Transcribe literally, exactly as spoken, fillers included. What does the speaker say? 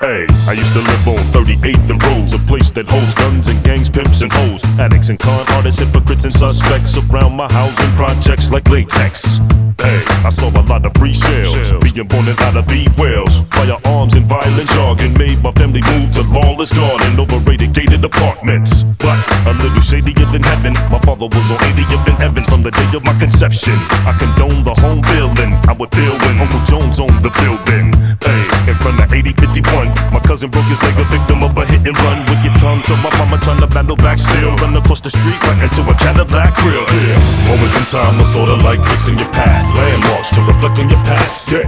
Hey, I used to live on thirty-eighth and Rose, a place that holds guns and gangs, pimps and hoes, addicts and con artists, hypocrites and suspects around my housing projects like latex. Hey, I saw a lot of free shells, being born in out of B-wells. Firearms and violent jargon made my family move to lawless garden, overrated gated apartments. But a little shadier than heaven, my father was on eightieth and Evans from the day of my conception. I condone the home building, I would feel when Uncle Jones owned the building. Hey, in front of eighty fifty-one, my cousin broke his leg, a victim of a hit and run. With your tongue to my mama trying to battle back still, run across the street right into a Cadillac grill. Yeah, moments in time are sorta like fixing your path, landmarks to reflect on your past. Yeah,